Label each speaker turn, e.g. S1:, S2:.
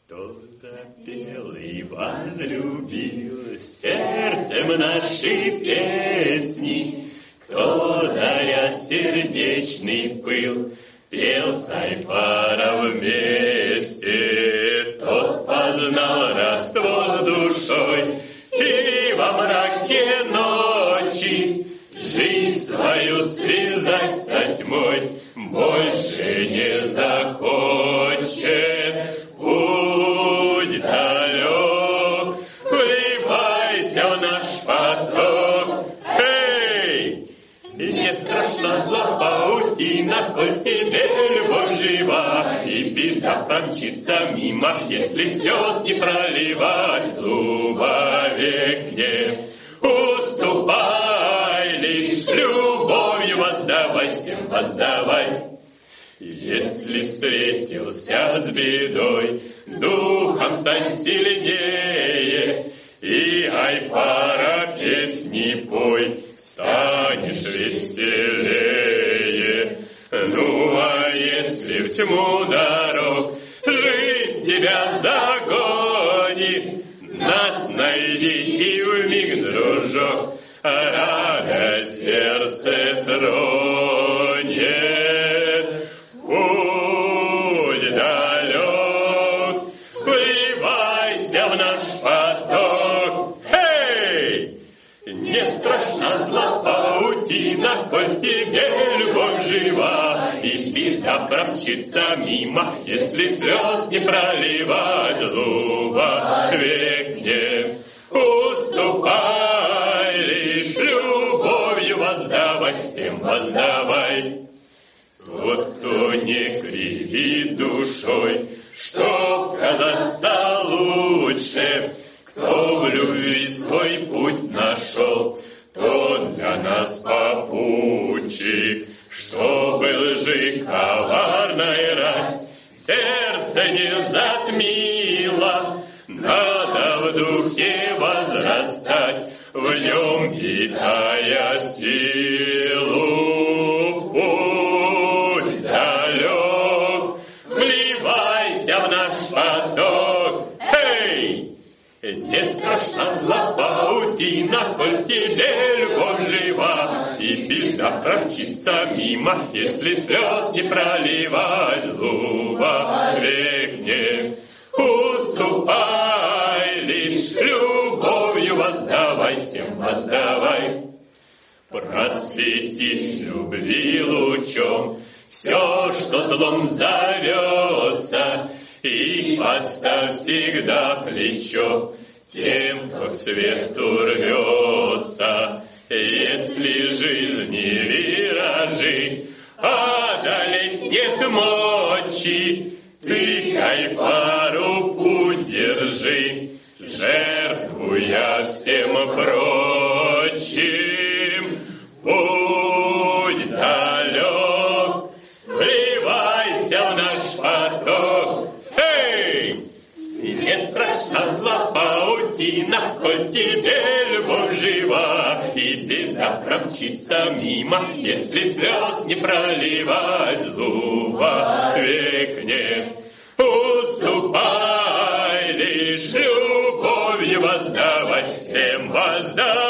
S1: Кто запел и возлюбил сердцем наши песни, кто, даря сердечный пыл, пел с Айфара вместе, тот познал родство с душой, и во мраке ночи жизнь свою связать со тьмой больше не захочет. Путь далек, вливайся в наш поток. Эй! И не страшно зла паутина, коль в тебе любовь жива, и беда промчится мимо, если слез не проливать, зуба век не уступай, лишь любовью воздавай, всем воздавай. Если встретился с бедой, духом стань сильнее, и Айфара песни пой, станешь веселее. Ну, а если в тьму дорог жизнь тебя загонит, нас найди и вмиг, дружок, радость сердце тронет. Путь далек, вливайся в наш поток. Эй! Не страшна зла паутина, коль в тебе любовь жива, и беда промчится мимо, если слез не проливать, зуба век не уступай, лишь любовью воздавай, всем воздавай. Тот, кто не кривит душой, чтоб казаться лучше, кто в любви свой путь нашел, тот для нас попутчик. Что был лжи коварной рать, сердце не затмило, надо в духе возрастать, в нем питая силу. Путь далек, вливайся в наш поток. Эй! Не страшна зла паутина, коль в тебе любовь жива, и беда промчится мимо, если слез не проливать, зуба век не уступай, лишь любовью воздавай, всем воздавай. Просвети любви лучом все, что злом зовется, и подставь всегда плечо тем, кто к свету рвется. Если жизни виражи одолеть нет мочи, ты к Айфару путь держи, жертвуя всем прочим. Путь далек, вливайся в наш поток. Эй! И не страшна зла паутина, коль в тебе любовь жива, и беда промчится мимо, если слез не проливать, зуба век не уступай, лишь любовью воздавать, всем воздавай.